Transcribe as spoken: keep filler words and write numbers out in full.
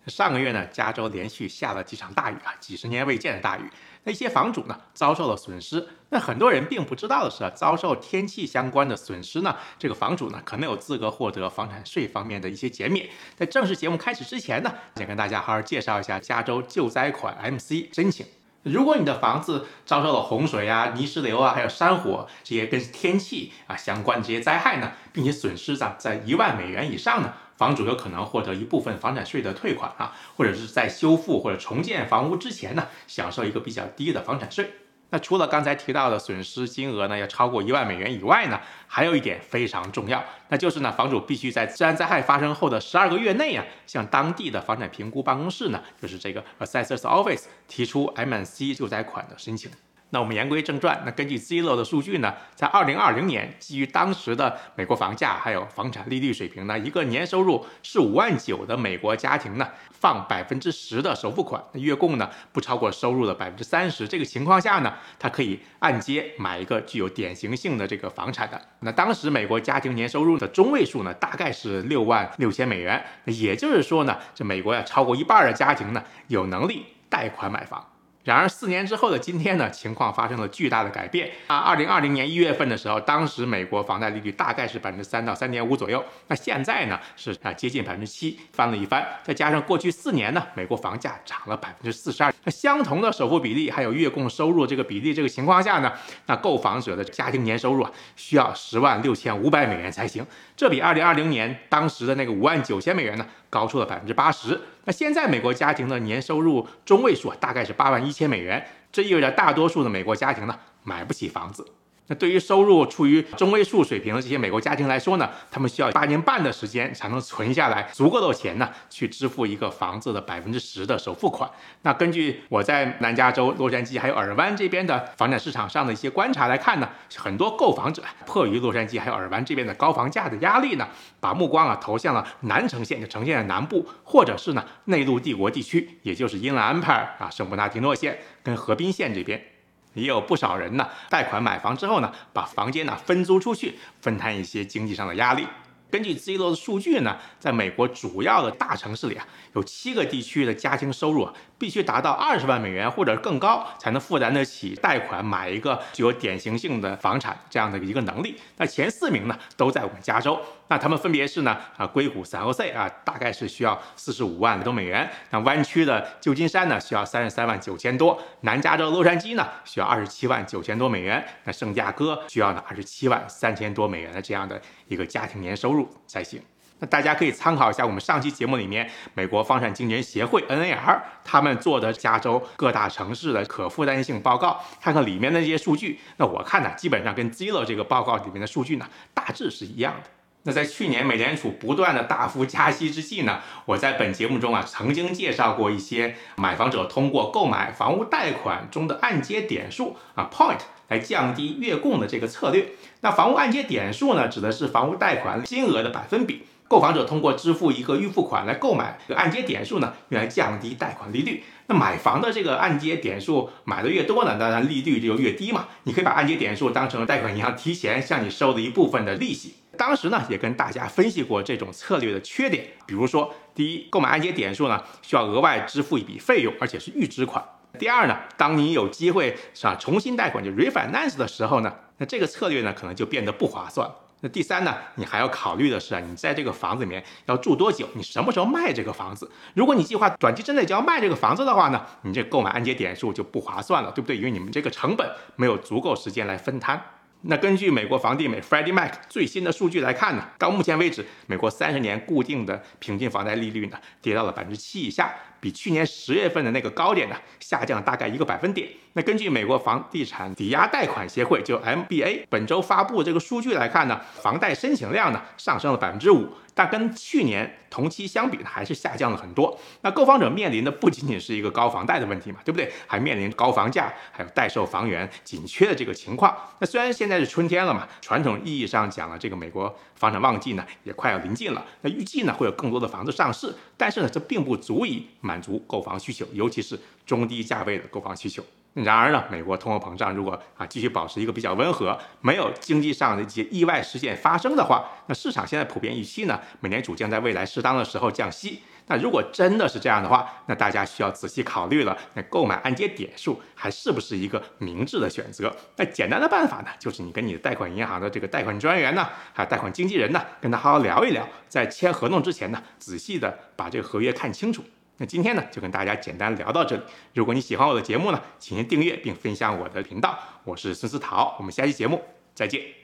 上个月呢，加州连续下了几场大雨啊，几十年未见的大雨。那一些房主呢遭受了损失。那很多人并不知道的是啊，遭受天气相关的损失呢，这个房主呢可能有资格获得房产税方面的一些减免。在正式节目开始之前呢，先跟大家好好介绍一下加州救灾款 M C 申请。如果你的房子遭受了洪水啊、泥石流啊，还有山火这些跟天气啊相关的这些灾害呢，并且损失在在一万美元以上呢，房主有可能获得一部分房产税的退款啊，或者是在修复或者重建房屋之前呢，享受一个比较低的房产税。那除了刚才提到的损失金额呢要超过一万美元以外呢，还有一点非常重要，那就是呢，房主必须在自然灾害发生后的十二个月内啊，向当地的房产评估办公室呢，就是这个 Assessor's Office 提出 M C 救灾款的申请。那我们言归正传，那根据 Zillow 的数据呢，在二零二零年，基于当时的美国房价还有房产利率水平呢，一个年收入是五万九的美国家庭呢，放百分之十的首付款，月供呢不超过收入的百分之三十，这个情况下呢，他可以按揭买一个具有典型性的这个房产的。那当时美国家庭年收入的中位数呢，大概是六万六千美元，也就是说呢，这美国呀超过一半的家庭呢有能力贷款买房。然而四年之后的今天呢，情况发生了巨大的改变啊！二零二零年一月份的时候，当时美国房贷利率大概是百分之三到三点五左右，那现在呢是啊接近百分之七，翻了一番。再加上过去四年呢，美国房价涨了百分之四十二，那相同的首付比例还有月供收入这个比例这个情况下呢，那购房者的家庭年收入啊需要十万六千五百美元才行，这比二零二零年当时的那个五万九千美元呢高出了百分之八十。那现在美国家庭的年收入中位数啊，大概是八万一千美元，这意味着大多数的美国家庭呢买不起房子。那对于收入处于中位数水平的这些美国家庭来说呢，他们需要八年半的时间才能存下来足够的钱呢，去支付一个房子的百分之十的首付款。那根据我在南加州、洛杉矶还有尔湾这边的房产市场上的一些观察来看呢，很多购房者迫于洛杉矶还有尔湾这边的高房价的压力呢，把目光啊投向了南城县，就城县的南部，或者是呢内陆帝国地区，也就是因兰安排尔啊、圣伯纳迪诺县跟河滨县这边。也有不少人呢，贷款买房之后呢，把房间呢分租出去，分摊一些经济上的压力。根据 Zillow 的数据呢，在美国主要的大城市里啊，有七个地区的家庭收入啊，必须达到二十万美元或者更高，才能负担得起贷款买一个具有典型性的房产这样的一个能力。那前四名呢，都在我们加州。那他们分别是呢，啊，硅谷 San Jose 啊，大概是需要四十五万多美元；那湾区的旧金山呢，需要三十三万九千多；南加州洛杉矶呢，需要二十七万九千多美元；那圣地亚哥需要呢二十七万三千多美元的这样的一个家庭年收入才行。那大家可以参考一下我们上期节目里面美国房产经纪人协会 N A R 他们做的加州各大城市的可负担性报告，看看里面的这些数据。那我看呢，基本上跟 Zillow 这个报告里面的数据呢，大致是一样的。那在去年美联储不断的大幅加息之际呢，我在本节目中啊曾经介绍过一些买房者通过购买房屋贷款中的按揭点数啊 point 来降低月供的这个策略。那房屋按揭点数呢，指的是房屋贷款金额的百分比。购房者通过支付一个预付款来购买这个按揭点数呢，用来降低贷款利率。那买房的这个按揭点数买的越多呢，当然利率就越低嘛。你可以把按揭点数当成贷款银行提前向你收的一部分的利息。当时呢，也跟大家分析过这种策略的缺点，比如说，第一，购买按揭点数呢，需要额外支付一笔费用，而且是预支款。第二呢，当你有机会是吧重新贷款就 refinance 的时候呢，那这个策略呢可能就变得不划算。那第三呢，你还要考虑的是啊，你在这个房子里面要住多久，你什么时候卖这个房子？如果你计划短期之内就要卖这个房子的话呢，你这购买按揭点数就不划算了，对不对？因为你们这个成本没有足够时间来分摊。那根据美国房地美 Freddie Mac 最新的数据来看呢，到目前为止，美国三十年固定的平均房贷利率呢跌到了百分之七以下，比去年十月份的那个高点呢下降大概一个百分点。那根据美国房地产抵押贷款协会就 M B A 本周发布这个数据来看呢，房贷申请量呢上升了百分之五，但跟去年同期相比呢，还是下降了很多。那购房者面临的不仅仅是一个高房贷的问题嘛，对不对？还面临高房价，还有待售房源紧缺的这个情况。那虽然现在是春天了嘛，传统意义上讲了，这个美国房产旺季呢也快要临近了。那预计呢会有更多的房子上市，但是呢这并不足以满足购房需求，尤其是中低价位的购房需求。然而呢，美国通货膨胀如果啊继续保持一个比较温和，没有经济上的一些意外事件发生的话，那市场现在普遍预期呢，美联储将在未来适当的时候降息。 那如果真的是这样的话，那大家需要仔细考虑了，那购买按揭点数还是不是一个明智的选择？那简单的办法呢，就是你跟你的贷款银行的这个贷款专员呢，还有贷款经纪人呢，跟他好好聊一聊，在签合同之前呢，仔细的把这个合约看清楚。那今天呢，就跟大家简单聊到这里。如果你喜欢我的节目呢，请先订阅并分享我的频道。我是孙思桃，我们下期节目再见。